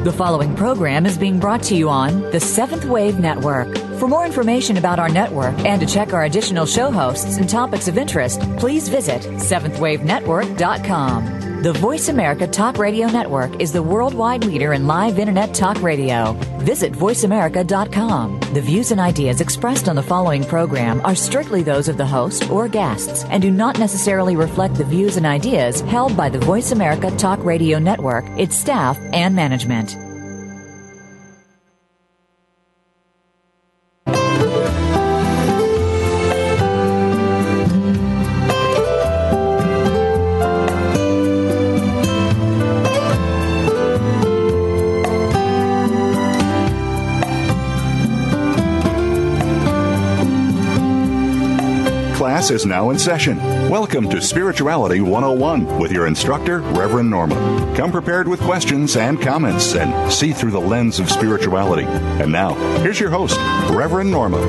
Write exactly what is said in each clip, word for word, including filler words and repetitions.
The following program is being brought to you on the Seventh Wave Network. For more information about our network and to check our additional show hosts and topics of interest, please visit seventh wave network dot com. The Voice America Talk Radio Network is the worldwide leader in live Internet talk radio. Visit voice america dot com. The views and ideas expressed on the following program are strictly those of the host or guests and do not necessarily reflect the views and ideas held by the Voice America Talk Radio Network, its staff, and management. Class is now in session. Welcome to Spirituality one oh one with your instructor, Reverend Norma. Come prepared with questions and comments and see through the lens of spirituality. And now, here's your host, Reverend Norma.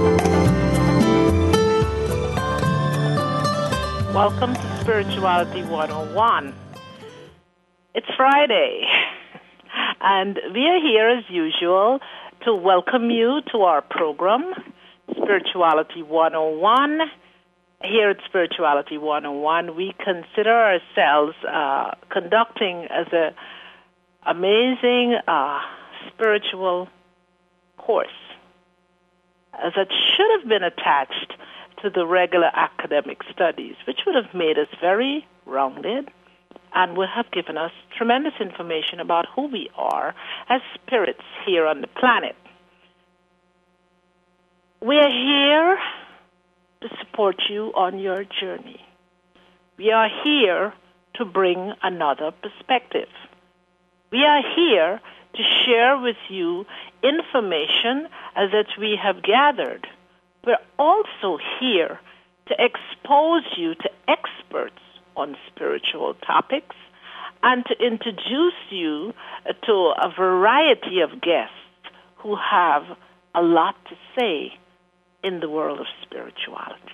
Welcome to Spirituality one oh one. It's Friday, and we are here as usual to welcome you to our program, Spirituality one oh one. Here at Spirituality one oh one, we consider ourselves uh, conducting as an amazing uh, spiritual course as it should have been attached to the regular academic studies, which would have made us very rounded and would have given us tremendous information about who we are as spirits here on the planet. We are here to support you on your journey. We are here to bring another perspective. We are here to share with you information that we have gathered. We're also here to expose you to experts on spiritual topics and to introduce you to a variety of guests who have a lot to say in the world of spirituality.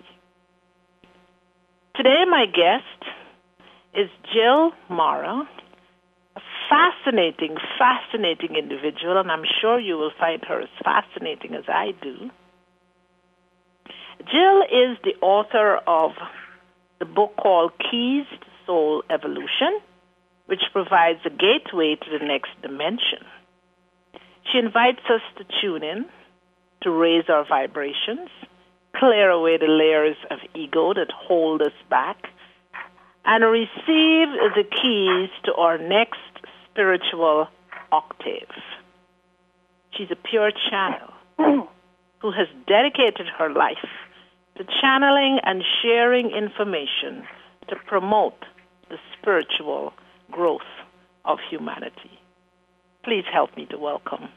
Today, my guest is Jill Mara, a fascinating, fascinating individual, and I'm sure you will find her as fascinating as I do. Jill is the author of the book called Keys to Soul Evolution, which provides a gateway to the next dimension. She invites us to tune in, to raise our vibrations, clear away the layers of ego that hold us back, and receive the keys to our next spiritual octave. She's a pure channel who has dedicated her life to channeling and sharing information to promote the spiritual growth of humanity. Please help me to welcome.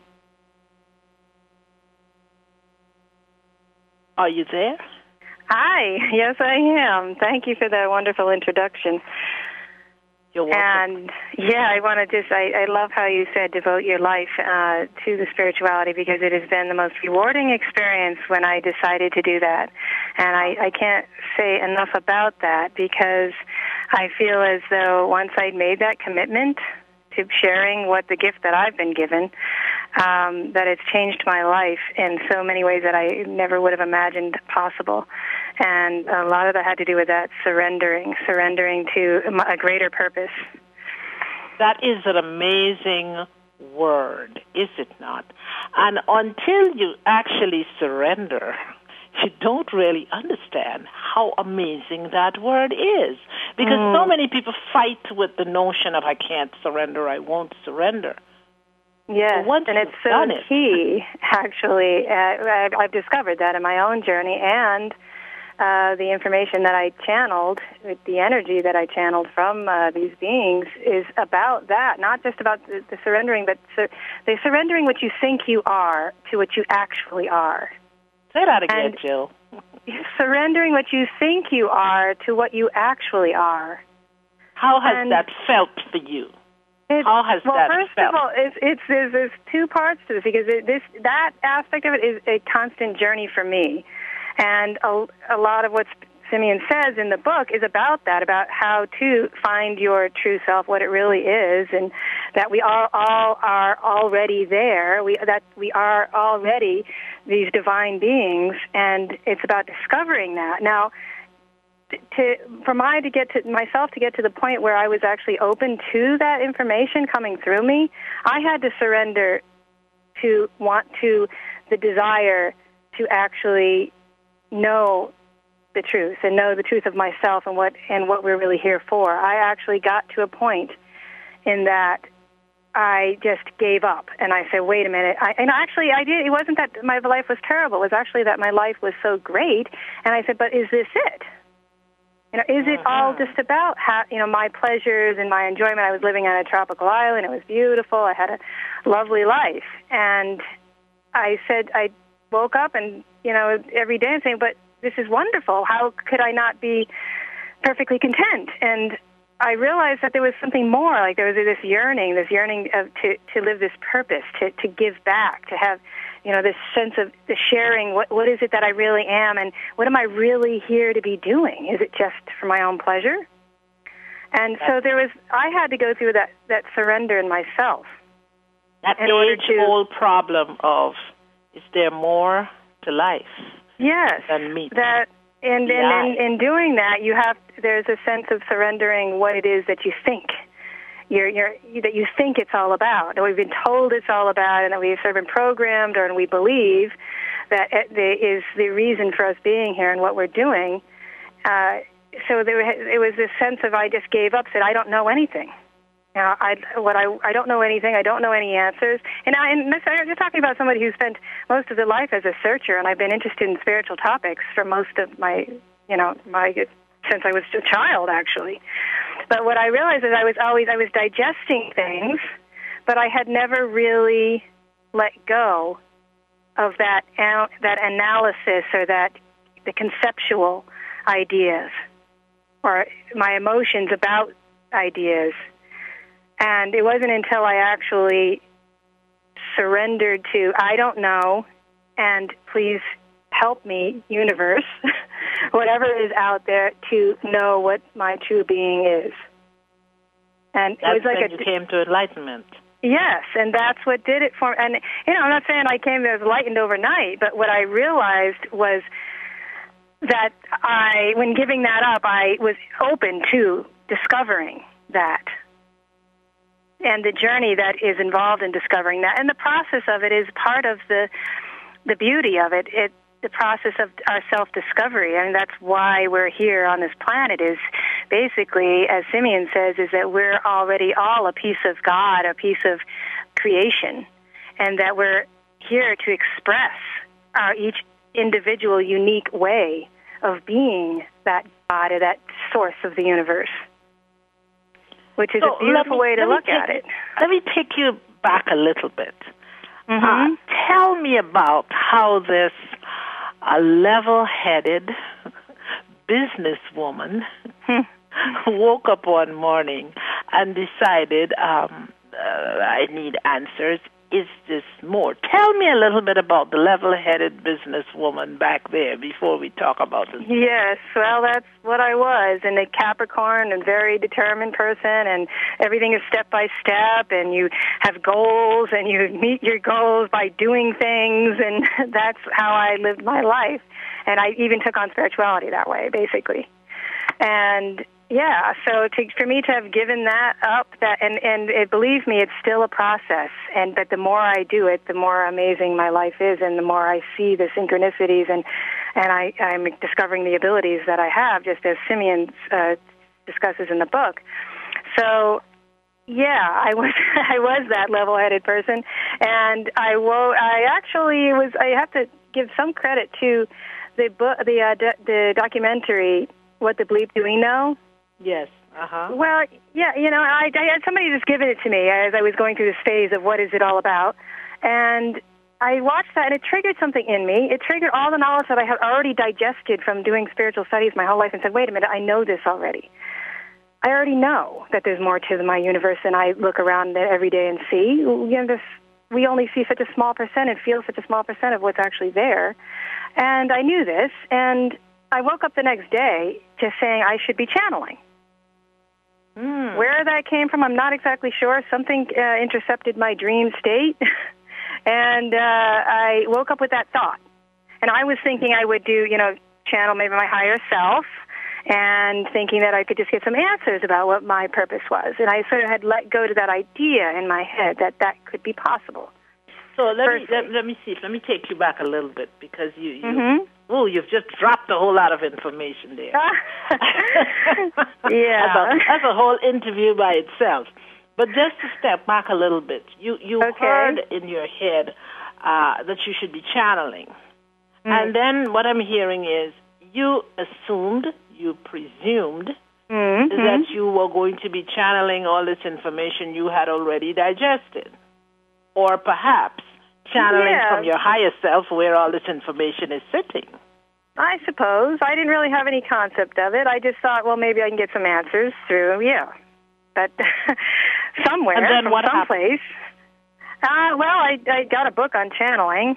Are you there? Hi. Yes, I am. Thank you for that wonderful introduction. You're welcome. And, yeah, I want to just, I, I love how you said devote your life uh, to the spirituality, because it has been the most rewarding experience when I decided to do that. And I, I can't say enough about that, because I feel as though once I'd made that commitment to sharing what the gift that I've been given, Um, that it's changed my life in so many ways that I never would have imagined possible. And a lot of that had to do with that surrendering, surrendering to a greater purpose. That is an amazing word, is it not? And until you actually surrender, you don't really understand how amazing that word is. Because mm. so many people fight with the notion of I can't surrender, I won't surrender. Yes, and it's so it. key, actually. Uh, I've discovered that in my own journey, and uh, the information that I channeled, the energy that I channeled from uh, these beings is about that, not just about the, the surrendering, but sur- the surrendering what you think you are to what you actually are. Say that again, and Jill. Surrendering what you think you are to what you actually are. How has and that felt for you? It's, How has well, that first felt? of all, it's, it's there's, there's two parts to this, because it, this that aspect of it is a constant journey for me, and a, a lot of what's Simeon says in the book is about that, about how to find your true self, what it really is, and that we all, all are already there, we, that we are already these divine beings, and it's about discovering that. Now, to, for my to get to myself to get to the point where I was actually open to that information coming through me, I had to surrender to want to the desire to actually know the truth and know the truth of myself and what and what we're really here for. I actually got to a point in that I just gave up, and I said, wait a minute. I, and actually, I did. It wasn't that my life was terrible. It was actually that my life was so great. And I said, but is this it? You know, is it all just about how, you know, my pleasures and my enjoyment? I was living on a tropical island. It was beautiful. I had a lovely life. And I said, I woke up and, you know, every day and saying, but this is wonderful. How could I not be perfectly content? And I realized that there was something more, like there was this yearning, this yearning of, to, to live this purpose, to, to give back, to have, you know, this sense of the sharing, what, what is it that I really am, and what am I really here to be doing? Is it just for my own pleasure? And so there was, I had to go through that, that surrender in myself. That age-old problem of, is there more to life? Yes, than me? That, and, and in, in doing that, you have, there's a sense of surrendering what it is that you think. You're, you're, that you think it's all about, that we've been told it's all about, and that we've sort of been programmed, or and we believe that it, it is the reason for us being here and what we're doing. Uh, so there, it was this sense of I just gave up, said I don't know anything. You know, I what I I don't know anything. I don't know any answers. And I and this, you're talking about somebody who spent most of their life as a searcher, and I've been interested in spiritual topics for most of my, you know, my since I was a child, actually. But what I realized is I was always I was digesting things, but I had never really let go of that that analysis or that the conceptual ideas or my emotions about ideas. And it wasn't until I actually surrendered to, I don't know, and please help me, universe, whatever is out there, to know what my true being is. And that's it was like when a, you came to enlightenment. Yes, and that's what did it for me. And, you know, I'm not saying I came as enlightened overnight, but what I realized was that I, when giving that up, I was open to discovering that. And the journey that is involved in discovering that. And the process of it is part of the the beauty of it, it the process of our self-discovery. I mean, that's why we're here on this planet, is basically, as Simeon says, is that we're already all a piece of God, a piece of creation, and that we're here to express our each individual unique way of being that God or that source of the universe. Which is so a beautiful me, way to look take, at it. Let me take you back a little bit. Mm-hmm. Uh, tell me about how this uh, level-headed businesswoman hmm. woke up one morning and decided, um, uh, I need answers. Is this more? Tell me a little bit about the level-headed businesswoman back there before we talk about this. Yes, well, that's what I was, and a Capricorn and very determined person, and everything is step by step, and you have goals, and you meet your goals by doing things, and that's how I lived my life. And I even took on spirituality that way, basically. And yeah, so to, for me to have given that up, that and, and it, believe me, it's still a process. And but the more I do it, the more amazing my life is, and the more I see the synchronicities, and and I, I'm discovering the abilities that I have, just as Simeon uh, discusses in the book. So yeah, I was I was that level-headed person, and I wo- I actually was. I have to give some credit to the book, the uh, do- the documentary. What the Bleep Do We Know? Yes. Uh-huh. Well, yeah, you know, I, I had somebody just given it to me as I was going through this phase of what is it all about. And I watched that, and it triggered something in me. It triggered all the knowledge that I had already digested from doing spiritual studies my whole life, and said, wait a minute, I know this already. I already know that there's more to my universe than I look around every day and see. You know, this, we only see such a small percent and feel such a small percent of what's actually there. And I knew this, and I woke up the next day just saying I should be channeling. Mm. Where that came from, I'm not exactly sure. Something uh, intercepted my dream state, and uh, I woke up with that thought. And I was thinking I would do, you know, channel maybe my higher self, and thinking that I could just get some answers about what my purpose was. And I sort of had let go to that idea in my head that that could be possible. So let me let, let me see. Let me take you back a little bit, because you, you Mm-hmm. oh, you've just dropped a whole lot of information there. Yeah. That's a, that's a whole interview by itself. But just to step back a little bit, you, you Okay. heard in your head uh, that you should be channeling. Mm-hmm. And then what I'm hearing is you assumed, you presumed, Mm-hmm. that you were going to be channeling all this information you had already digested. Or perhaps channeling Yeah. from your higher self where all this information is sitting. I suppose. I didn't really have any concept of it. I just thought, well, maybe I can get some answers through, yeah. But somewhere, And then from what someplace. Uh, well, I, I got a book on channeling,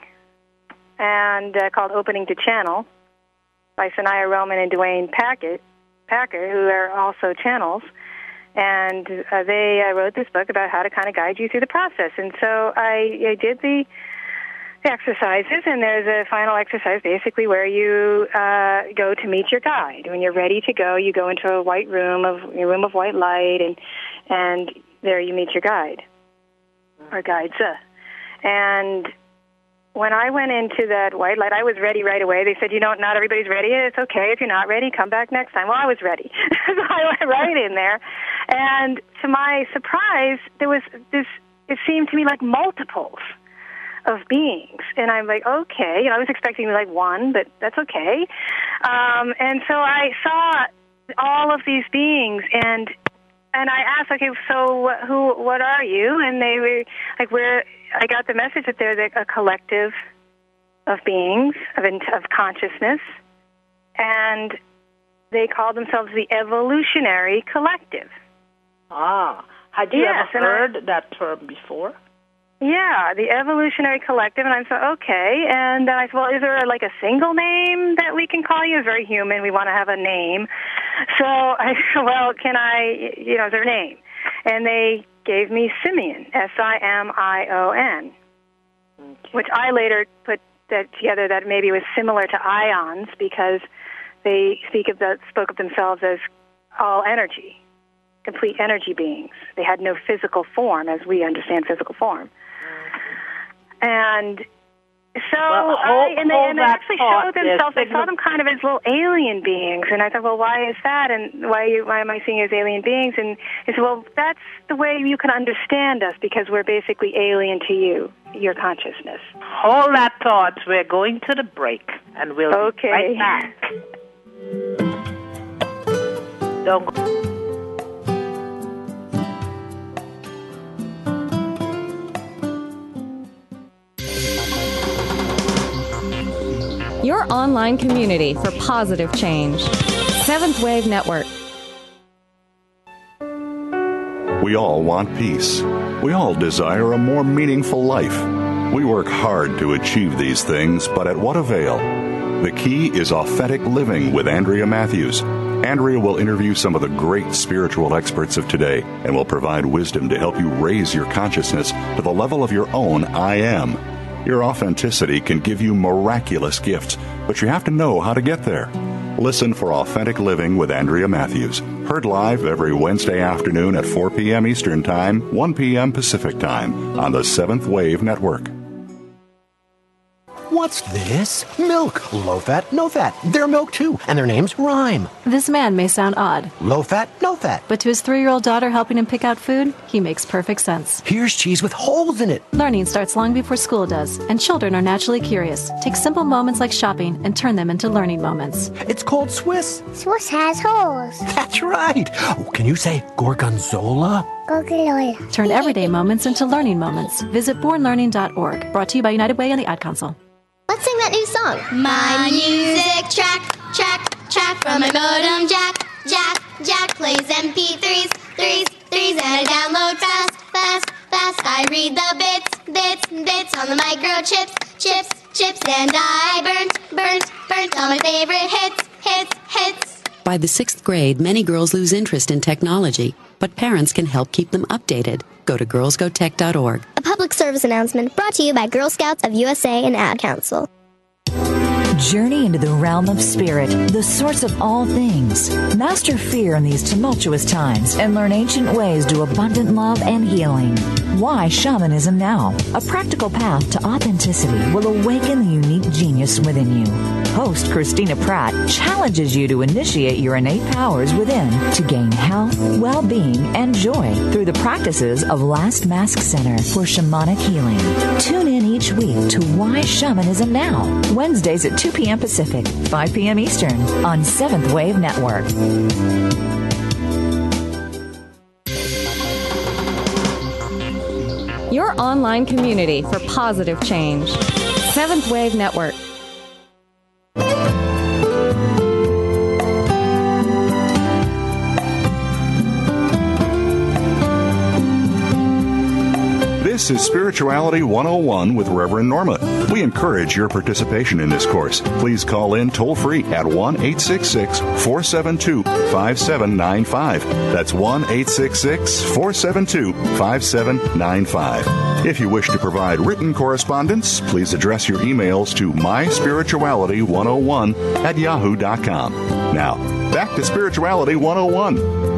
and uh, called Opening to Channel by Sanaya Roman and Dwayne Packett, Packer, who are also channels. And uh, they uh, wrote this book about how to kind of guide you through the process. And so I, I did the exercises, and there's a final exercise basically where you uh, go to meet your guide. When you're ready to go, you go into a white room of a room of white light, and and there you meet your guide or guides. Uh. And when I went into that white light, I was ready right away. They said, you know, not everybody's ready. It's okay if you're not ready. Come back next time. Well, I was ready. So I went right in there. And to my surprise, there was this, it seemed to me like multiples of beings. And I'm like, okay. You know, I was expecting like one, but that's okay. Um, and so I saw all of these beings, and and I asked, okay, so who, what are you? And they were like, we're, I got the message that they're a collective of beings, of, of consciousness, and they call themselves the Evolutionary Collective. Ah, had you Yes, ever and I- heard that term before? Yeah, the Evolutionary Collective, and I said, okay, and I said, well, is there like a single name that we can call you? It's very human. We want to have a name. So I said, well, can I, you know, is there a name? And they gave me Simeon, S I M I O N, Okay. which I later put that together that maybe it was similar to ions, because they speak of the, spoke of themselves as all energy, complete energy beings. They had no physical form as we understand physical form. And so, Well, I, hold- and they, hold and they that actually thought. showed There's themselves. I saw signal- them kind of as little alien beings, and I thought, well, why is that? And why you, why am I seeing you as alien beings? And they said, well, that's the way you can understand us, because we're basically alien to you, your consciousness. Hold that thought. We're going to the break, and we'll Okay. be right back. Don't go. Your online community for positive change. Seventh Wave Network. We all want peace. We all desire a more meaningful life. We work hard to achieve these things, but at what avail? The key is authentic living with Andrea Matthews. Andrea will interview some of the great spiritual experts of today and will provide wisdom to help you raise your consciousness to the level of your own I am. Your authenticity can give you miraculous gifts, but you have to know how to get there. Listen for Authentic Living with Andrea Matthews. Heard live every Wednesday afternoon at four p.m. Eastern Time, one p.m. Pacific Time on the Seventh Wave Network. What's this? Milk. Low fat, no fat. Their milk too, and their names rhyme. This man may sound odd, Low fat, no fat. but to his three-year-old daughter helping him pick out food, he makes perfect sense. Here's cheese with holes in it. Learning starts long before school does, and children are naturally curious. Take simple moments like shopping and turn them into learning moments. It's called Swiss. Swiss has holes. That's right. Oh, can you say gorgonzola? Gorgonzola. Turn everyday moments into learning moments. Visit born learning dot org. Brought to you by United Way and the Ad Council. Let's sing that new song. My music track, track, track from my modem jack, jack, jack plays M P threes, threes, threes, and I download fast, fast, fast. I read the bits, bits, bits on the microchips, chips, chips, and I burnt, burnt, burnt all my favorite hits, hits. hits, hits. By the sixth grade, many girls lose interest in technology, but parents can help keep them updated. Go to girls go tech dot org. A public service announcement brought to you by Girl Scouts of U S A and Ad Council. Journey into the realm of spirit, the source of all things. Master fear in these tumultuous times and learn ancient ways to abundant love and healing. Why Shamanism Now? A practical path to authenticity will awaken the unique genius within you. Host Christina Pratt challenges you to initiate your innate powers within to gain health, well-being, and joy through the practices of Last Mask Center for Shamanic Healing. Tune in each week to Why Shamanism Now? Wednesdays at two p.m. Pacific, five p.m. Eastern on Seventh Wave Network. Your online community for positive change. Seventh Wave Network. This is Spirituality one oh one with Reverend Norma. We encourage your participation in this course. Please call in toll-free at one eight six six, four seven two, five seven nine five. That's one eight six six, four seven two, five seven nine five. If you wish to provide written correspondence, please address your emails to my spirituality one oh one at yahoo dot com. Now, back to Spirituality one oh one.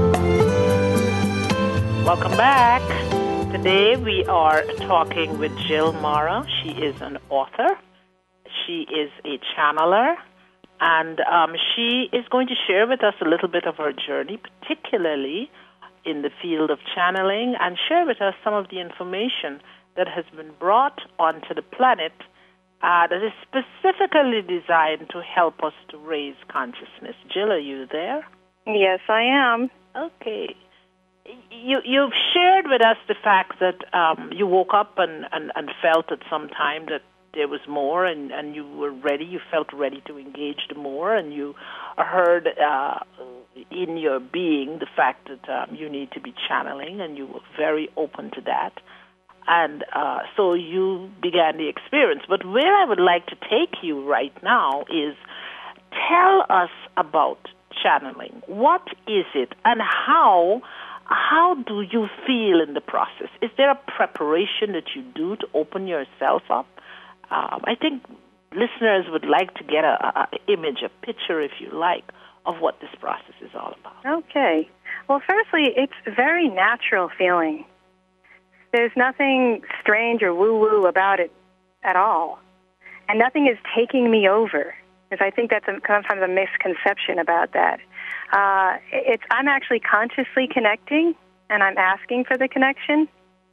Welcome back. Today we are talking with Jill Mara. She is an author. She is a channeler. And um, she is going to share with us a little bit of her journey, particularly in the field of channeling, and share with us some of the information that has been brought onto the planet uh, that is specifically designed to help us to raise consciousness. Jill, are you there? Yes, I am. Okay. You, you've shared with us the fact that um, you woke up and, and, and felt at some time that there was more, and, and you were ready, you felt ready to engage the more, and you heard uh, in your being the fact that um, you need to be channeling, and you were very open to that. And uh, so you began the experience. But where I would like to take you right now is tell us about channeling. What is it, and how... How do you feel in the process? Is there a preparation that you do to open yourself up? Um, I think listeners would like to get a, a image, a picture, if you like, of what this process is all about. Okay. Well, firstly, it's a very natural feeling. There's nothing strange or woo-woo about it at all. And nothing is taking me over, because I think that's a, sometimes a misconception about that. Uh, it's I'm actually consciously connecting, and I'm asking for the connection,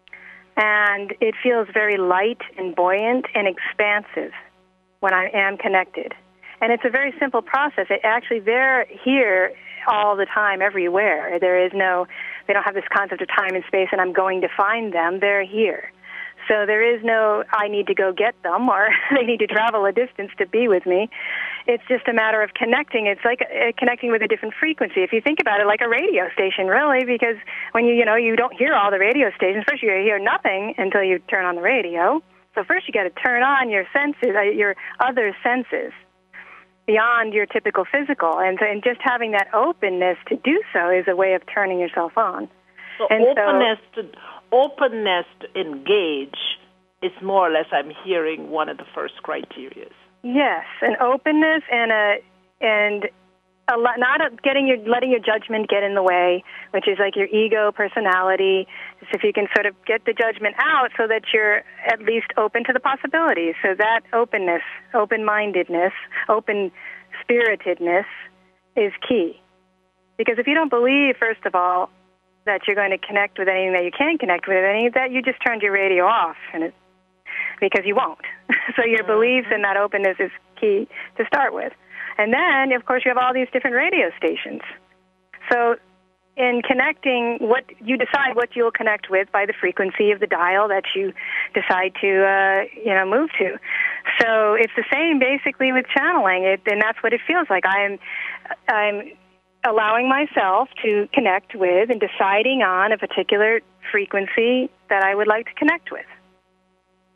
and it feels very light and buoyant and expansive when I am connected. And it's a very simple process. It actually, they're here all the time, everywhere. There is no, they don't have this concept of time and space, and I'm going to find them. They're here. So there is no, I need to go get them, or they need to travel a distance to be with me. It's just a matter of connecting. It's like uh, connecting with a different frequency. If you think about it, like a radio station, really, because when you, you know, you don't hear all the radio stations. First, you hear nothing until you turn on the radio. So first, you got to turn on your senses, uh, your other senses, beyond your typical physical, and, and just having that openness to do so is a way of turning yourself on. So and openness so, to openness to engage is more or less, I'm hearing, one of the first criteria. Yes, an openness and a and a, not a, getting your letting your judgment get in the way, which is like your ego, personality. So if you can sort of get the judgment out, so that you're at least open to the possibilities. So that openness, open-mindedness, open-spiritedness is key. Because if you don't believe, first of all, that you're going to connect with anything that you can connect with, any of that, you just turned your radio off, and it, because you won't. So your beliefs and that openness is key to start with. And then, of course, you have all these different radio stations. So in connecting, what you decide what you'll connect with by the frequency of the dial that you decide to, uh, you know, move to. So it's the same basically with channeling, it, and that's what it feels like. I'm, I'm allowing myself to connect with and deciding on a particular frequency that I would like to connect with.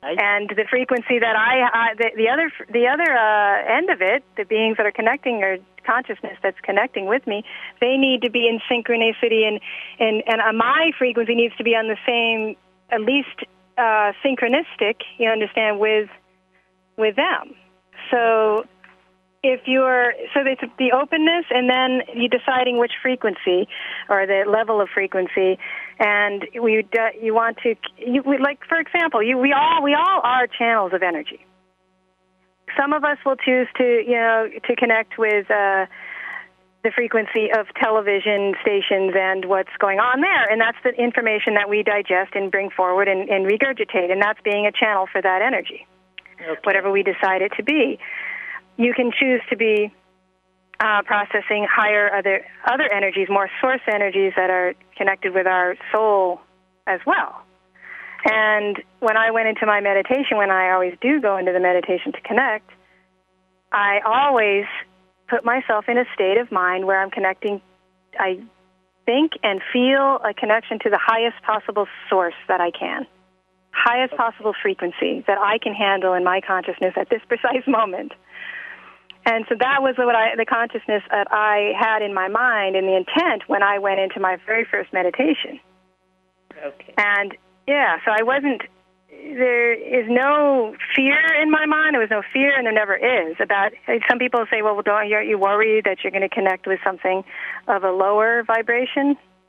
Right. And the frequency that I, I the, the other the other uh, end of it, the beings that are connecting or consciousness that's connecting with me, they need to be in synchronicity, and and and uh, my frequency needs to be on the same, at least uh, synchronistic. You understand, with with them. So if you're so it's the openness, and then you deciding which frequency or the level of frequency. And we you want to you, like for example, you we all we all are channels of energy. Some of us will choose to you know to connect with uh, the frequency of television stations and what's going on there, and that's the information that we digest and bring forward and, and regurgitate, and that's being a channel for that energy, okay. Whatever we decide it to be. You can choose to be Uh, processing higher other other energies, more source energies that are connected with our soul as well. And when I went into my meditation, when I always do go into the meditation to connect, I always put myself in a state of mind where I'm connecting, I think and feel a connection to the highest possible source that I can, highest possible frequency that I can handle in my consciousness at this precise moment. And so that was what I, the consciousness that I had in my mind and the intent when I went into my very first meditation. Okay. And, yeah, so I wasn't, there is no fear in my mind. There was no fear, and there never is, about, some people say, well, don't you, you worry that you're going to connect with something of a lower vibration?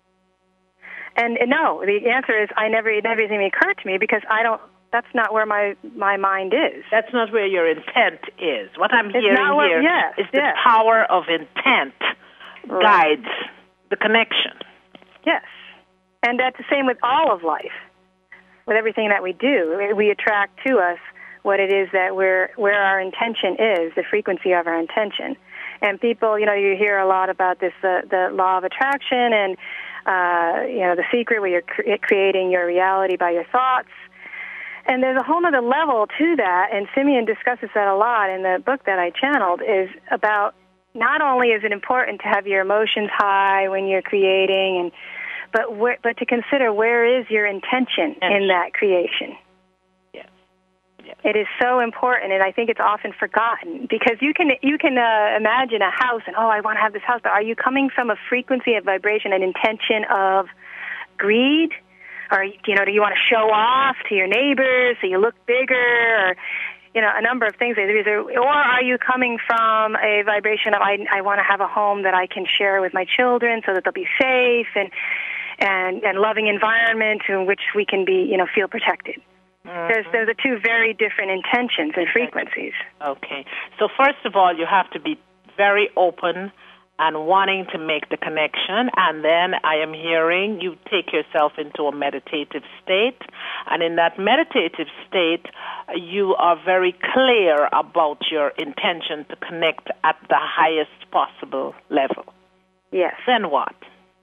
And, and no, the answer is I never, it never even occurred to me because I don't, that's not where my, my mind is. That's not where your intent is. What I'm it's hearing what, here yes, is the yes. power of intent right. guides the connection. Yes. And that's the same with all of life, with everything that we do. We attract to us what it is that we're, where our intention is, the frequency of our intention. And people, you know, you hear a lot about this, uh, the law of attraction and, uh, you know, the secret where you're cre- creating your reality by your thoughts. And there's a whole other level to that, and Simeon discusses that a lot in the book that I channeled, is about not only is it important to have your emotions high when you're creating, and but where, but to consider where is your intention in that creation. Yes. Yes. It is so important, and I think it's often forgotten, because you can you can uh, imagine a house, and, oh, I want to have this house, but are you coming from a frequency of vibration, an intention of greed? Or, you know, do you want to show off to your neighbors so you look bigger, or, you know, a number of things. Or are you coming from a vibration of, I, I want to have a home that I can share with my children so that they'll be safe and, and, and loving environment in which we can be, you know, feel protected. Mm-hmm. There's, there's the two very different intentions and frequencies. Okay. So first of all, you have to be very open and wanting to make the connection, and then I am hearing you take yourself into a meditative state, and in that meditative state, you are very clear about your intention to connect at the highest possible level. Yes. Then what?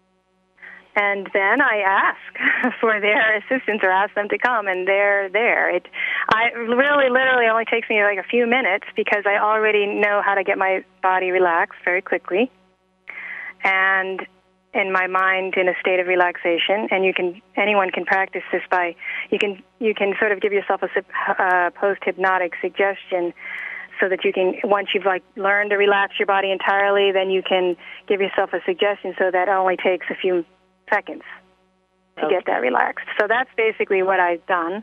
And then I ask for their assistance or ask them to come, and they're there. It I really, literally only takes me like a few minutes because I already know how to get my body relaxed very quickly. And in my mind in a state of relaxation, and you can anyone can practice this by you can you can sort of give yourself a uh, post-hypnotic suggestion so that you can, once you've like learned to relax your body entirely, then you can give yourself a suggestion so that it only takes a few seconds to okay. get that relaxed. So that's basically what I've done.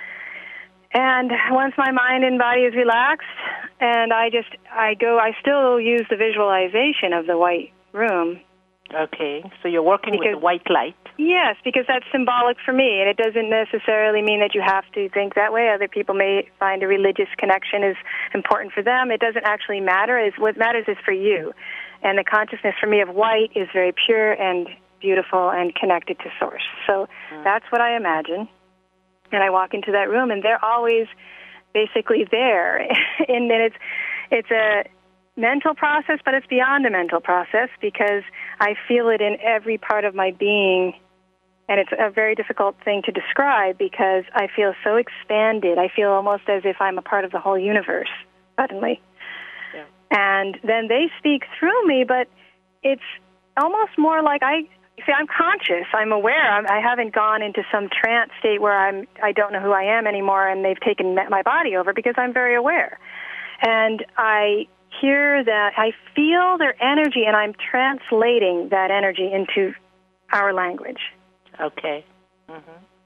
And once my mind and body is relaxed, and I just I go I still use the visualization of the white room. Okay, so you're working because, with white light. Yes, because that's symbolic for me, and it doesn't necessarily mean that you have to think that way. Other people may find a religious connection is important for them. It doesn't actually matter. It's, what matters is for you. And the consciousness for me of white is very pure and beautiful and connected to Source. So mm. that's what I imagine. And I walk into that room, and they're always basically there. And then it's it's a mental process, but it's beyond a mental process because I feel it in every part of my being, and it's a very difficult thing to describe because I feel so expanded. I feel almost as if I'm a part of the whole universe suddenly. Yeah. And then they speak through me, but it's almost more like I see, I'm conscious. I'm aware. I'm, I haven't gone into some trance state where I'm, I don't know who I am anymore, and they've taken my body over, because I'm very aware. And I hear that, I feel their energy, and I'm translating that energy into our language. Okay. Mm-hmm.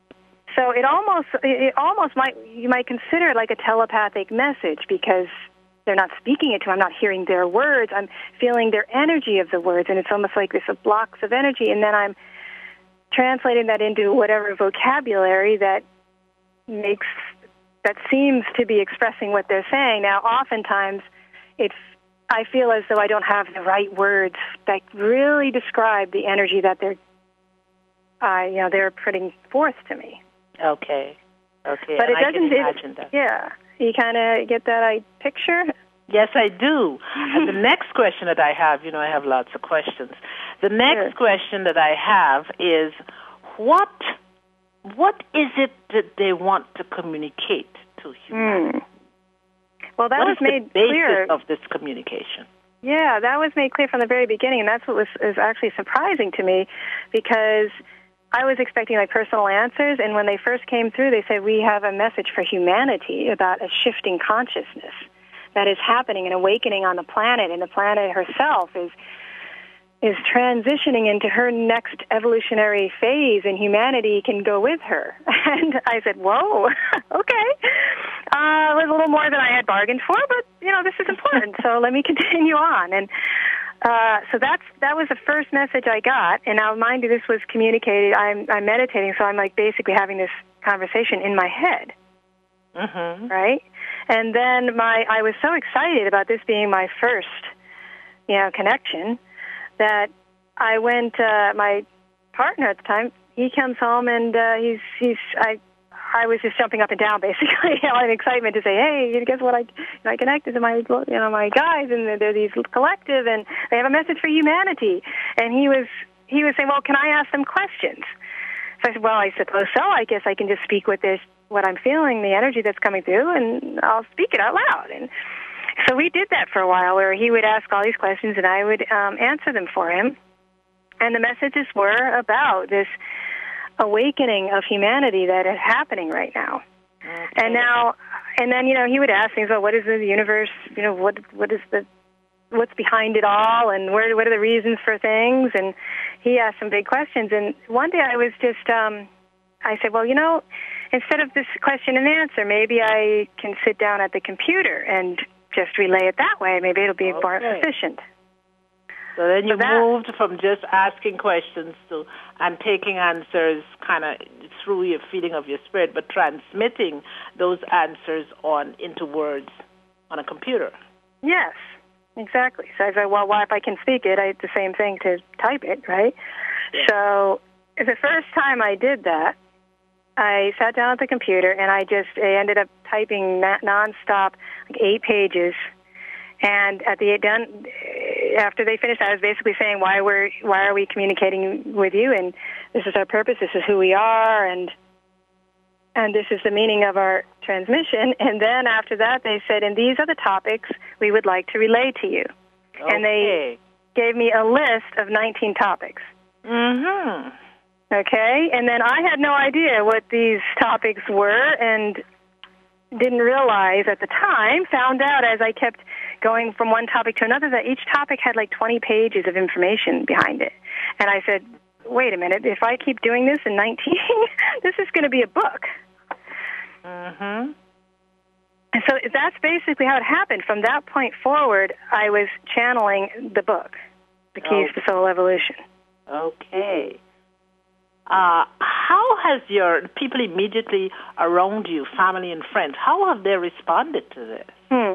So it almost, it almost might, you might consider it like a telepathic message, because they're not speaking it to me. I'm not hearing their words. I'm feeling their energy of the words, and it's almost like this blocks of energy, and then I'm translating that into whatever vocabulary that makes, that seems to be expressing what they're saying. Now, oftentimes, it's, I feel as though I don't have the right words that really describe the energy that they're, uh, you know, they're putting forth to me. Okay. Okay. But and it doesn't. I can imagine it, that. Yeah. You kind of get that I picture? Yes, I do. And the next question that I have, you know, I have lots of questions. The next Sure. question that I have is, what what is it that they want to communicate to humanity? Mm. Well, that what was is made the basis clear of this communication? Yeah, that was made clear from the very beginning, and that's what was, was actually surprising to me, because I was expecting like personal answers, and when they first came through, they said, we have a message for humanity about a shifting consciousness that is happening, an awakening on the planet, and the planet herself is is transitioning into her next evolutionary phase, and humanity can go with her. And I said, whoa, okay. Uh, it was a little more than I had bargained for, but, you know, this is important, so let me continue on. And Uh, so that's that was the first message I got, and now mind you, this was communicated. I'm I'm meditating, so I'm like basically having this conversation in my head, mm-hmm. right? And then my I was so excited about this being my first, you know, connection, that I went. Uh, my partner at the time, he comes home and uh, he's he's I. I was just jumping up and down, basically, you know, in excitement to say, "Hey, guess what? I, you know, I connected to my, you know, my guys, and they're these collective, and they have a message for humanity." And he was, he was saying, "Well, can I ask them questions?" So I said, "Well, I suppose so. I guess I can just speak with this, what I'm feeling, the energy that's coming through, and I'll speak it out loud." And so we did that for a while, where he would ask all these questions, and I would um, answer them for him. And the messages were about this awakening of humanity that is happening right now. Okay. And now, and then, you know, he would ask things about what is the universe, you know, what what is the, what's behind it all, and where what are the reasons for things, and he asked some big questions. And one day I was just, um, I said, well, you know, instead of this question and answer, maybe I can sit down at the computer and just relay it that way. Maybe it'll be okay. more efficient. So then you So that, moved from just asking questions to and taking answers kind of through your feeling of your spirit, but transmitting those answers on into words on a computer. Yes, exactly. So I said, well, why if I can speak it, I, it's the same thing to type it, right? Yeah. So the first time I did that, I sat down at the computer, and I just I ended up typing nonstop, like eight pages. And at the done, after they finished, I was basically saying, why we're why are we communicating with you? And this is our purpose. This is who we are, and and this is the meaning of our transmission. And then after that, they said, and these are the topics we would like to relay to you. Okay. And they gave me a list of nineteen topics. Mm-hmm. Okay, and then I had no idea what these topics were, and didn't realize at the time, found out as I kept going from one topic to another, that each topic had like twenty pages of information behind it. And I said, wait a minute, if I keep doing this in nineteen, this is going to be a book. Mm-hmm. And so that's basically how it happened. From that point forward, I was channeling the book, The Keys okay. to Soul Evolution. Okay. Uh, how has your people immediately around you, family and friends, how have they responded to this? Hmm.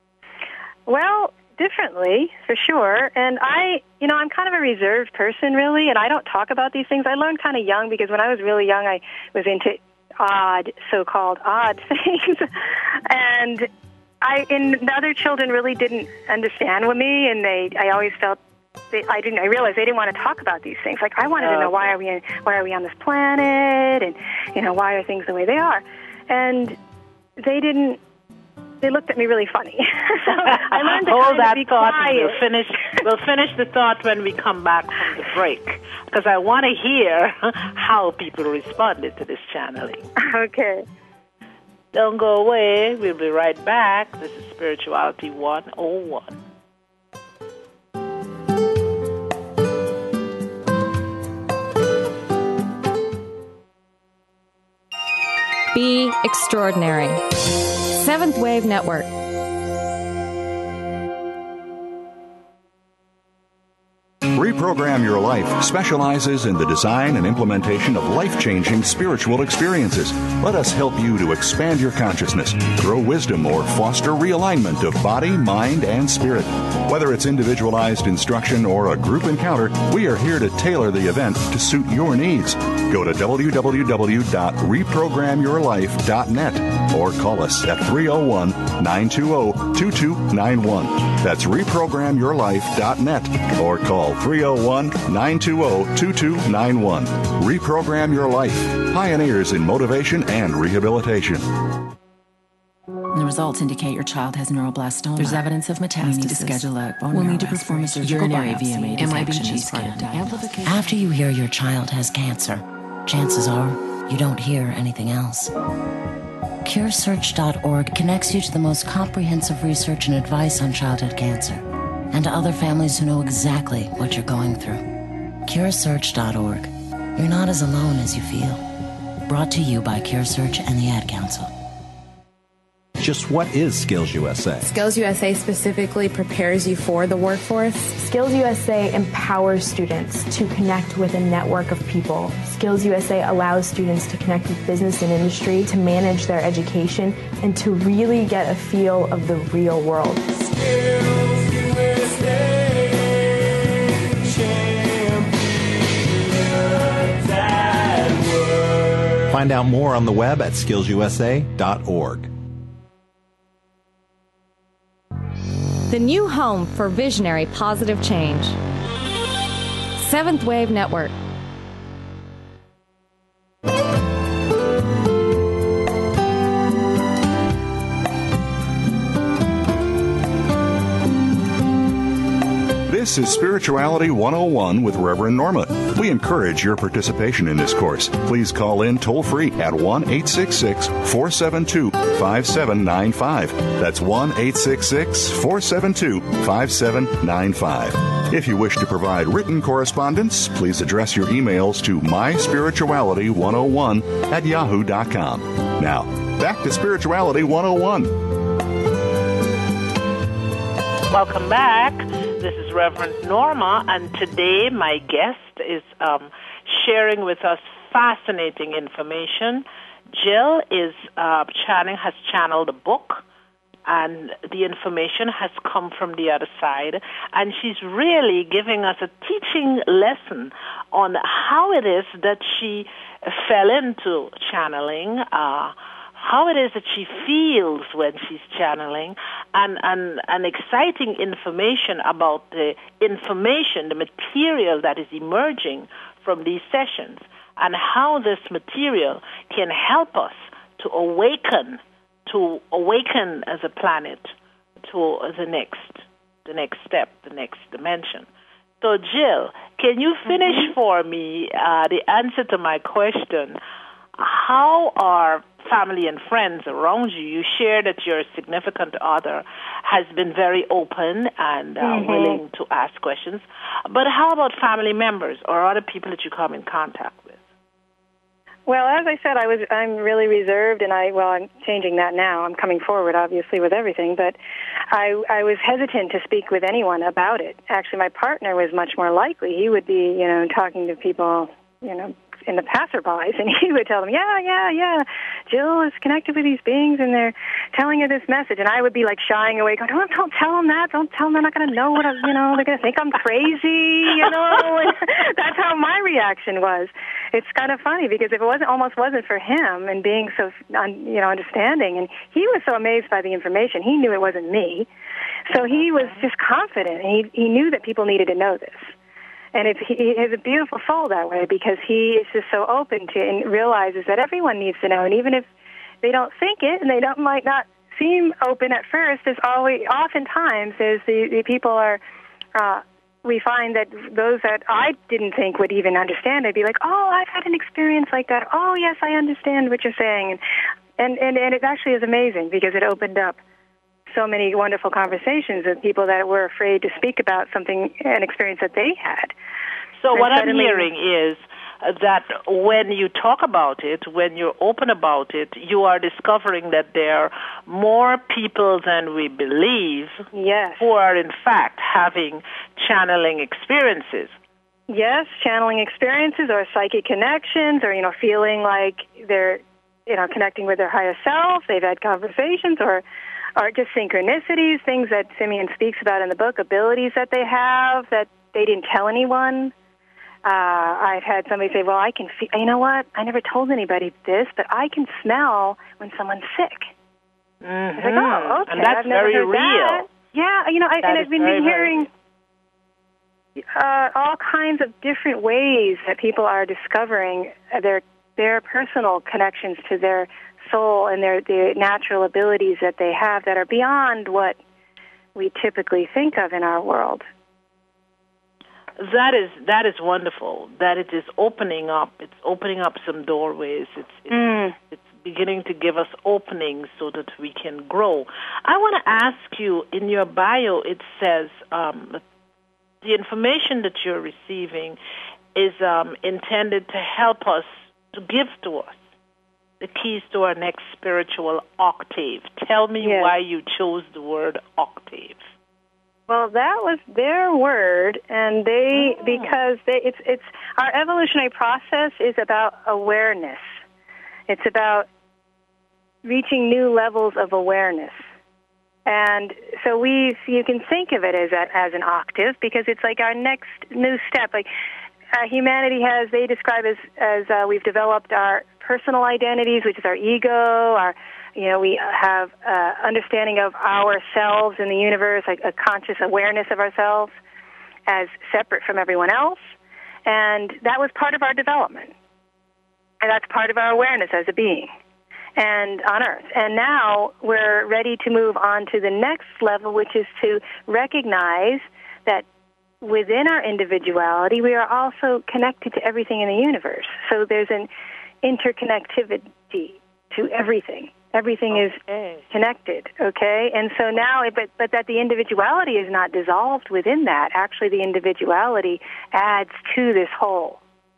Well, differently, for sure. And I, you know, I'm kind of a reserved person, really, and I don't talk about these things. I learned kind of young, because when I was really young, I was into odd, so-called odd things. And I, and the other children really didn't understand with me, and they, I always felt, they, I didn't, I realized they didn't want to talk about these things. Like, I wanted to know, why are we, in, why are we on this planet? And, you know, why are things the way they are? And they didn't, they looked at me really funny. So I learned to Hold kind that of be thought. quiet. We'll finish, we'll finish the thought when we come back from the break, because I want to hear how people responded to this channeling. Okay. Don't go away. We'll be right back. This is Spirituality one oh one. Be extraordinary. Seventh Wave Network. Reprogram Your Life specializes in the design and implementation of life-changing spiritual experiences. Let us help you to expand your consciousness, grow wisdom, or foster realignment of body, mind, and spirit. Whether it's individualized instruction or a group encounter, we are here to tailor the event to suit your needs. Go to w w w dot reprogram your life dot net or call us at three oh one, nine two oh, two two nine one. That's reprogram your life dot net or call three oh one, nine two oh, two two nine one. Reprogram Your Life. Pioneers in motivation and rehabilitation. The results indicate your child has neuroblastoma. There's evidence of metastasis. We need to schedule a bone We'll need to perform a surgical urinary biopsy. V M A M I B G detection is scan. part of Amplification. After you hear your child has cancer, chances are you don't hear anything else. Cure Search dot org connects you to the most comprehensive research and advice on childhood cancer, and to other families who know exactly what you're going through. Cure Search dot org. You're not as alone as you feel. Brought to you by CureSearch and the Ad Council. Just what is Skills U S A? Skills U S A specifically prepares you for the workforce. Skills U S A empowers students to connect with a network of people. Skills U S A allows students to connect with business and industry, to manage their education, and to really get a feel of the real world. Skills U S A, champions at work. Find out more on the web at skills u s a dot org. The new home for visionary positive change. Seventh Wave Network. This is Spirituality one oh one with Reverend Norma. We encourage your participation in this course. Please call in toll-free at one eight six six, four seven two, five seven nine five. That's one eight six six, four seven two, five seven nine five. If you wish to provide written correspondence, please address your emails to my spirituality one oh one at yahoo dot com. Now, back to Spirituality one oh one. Welcome back. This is Reverend Norma, and today my guest is um, sharing with us fascinating information. Jill is uh, channeling, has channeled a book, and the information has come from the other side, and she's really giving us a teaching lesson on how it is that she fell into channeling, uh, how it is that she feels when she's channeling, and, and, and exciting information about the information, the material that is emerging from these sessions, and how this material can help us to awaken, to awaken as a planet to the next, the next step, the next dimension. So, Jill, can you finish mm-hmm. for me uh, the answer to my question? How are family and friends around you? You share that your significant other has been very open and uh, mm-hmm. willing to ask questions. But how about family members or other people that you come in contact with? Well, as I said, I was I'm really reserved, and I well, I'm changing that now. I'm coming forward, obviously, with everything, but I I was hesitant to speak with anyone about it. Actually, my partner was much more likely. He would be, you know, talking to people, you know, in the passerbys, and he would tell them, yeah, yeah, yeah, Jill is connected with these beings, and they're telling her this message. And I would be, like, shying away, going, oh, don't tell them that. Don't tell them. They're not going to know what, I, you know, they're going to think I'm crazy, you know. And that's how my reaction was. It's kind of funny, because if it wasn't, almost wasn't for him and being so, you know, understanding, and he was so amazed by the information, he knew it wasn't me. So he was just confident. He, he knew that people needed to know this. And it's, he has a beautiful soul that way, because he is just so open to and realizes that everyone needs to know. And even if they don't think it and they don't might not seem open at first is always, oftentimes, is the, the people are, uh, we find that those that I didn't think would even understand, I'd be like, oh, I've had an experience like that. Oh, yes, I understand what you're saying. And, and, and, and it actually is amazing because it opened up so many wonderful conversations with people that were afraid to speak about something, an experience that they had. So and what I'm suddenly, hearing is that when you talk about it, when you're open about it, you are discovering that there are more people than we believe yes. who are in fact having channeling experiences. Yes, channeling experiences or psychic connections or, you know, feeling like they're, you know, connecting with their higher self. They've had conversations or, or just synchronicities, things that Simeon speaks about in the book, abilities that they have that they didn't tell anyone. Uh, I've had somebody say, well, I can feel, you know what, I never told anybody this, but I can smell when someone's sick. Mm-hmm. It's like, oh, okay, and that's I've never very heard real. That. Yeah, you know, I, and I've been very, hearing uh, all kinds of different ways that people are discovering their their personal connections to their soul and their, their natural abilities that they have that are beyond what we typically think of in our world. That is that is wonderful. That it is opening up. It's opening up some doorways. It's it's, mm. it's beginning to give us openings so that we can grow. I want to ask you, in your bio, it says um, the information that you're receiving is um, intended to help us, to give to us the keys to our next spiritual octave. Tell me yes. why you chose the word octave. Well, that was their word, and they oh. because they, it's it's our evolutionary process is about awareness. It's about reaching new levels of awareness, and so we you can think of it as a, as an octave because it's like our next new step. Like uh, humanity has, they describe as as uh, we've developed our personal identities, which is our ego, our You know, we have uh, understanding of ourselves in the universe, like a conscious awareness of ourselves as separate from everyone else. And that was part of our development. And that's part of our awareness as a being and on Earth. And now we're ready to move on to the next level, which is to recognize that within our individuality, we are also connected to everything in the universe. So there's an interconnectivity to everything. Everything okay. is connected, okay? And so now, but, but that the individuality is not dissolved within that. Actually, the individuality adds to this whole.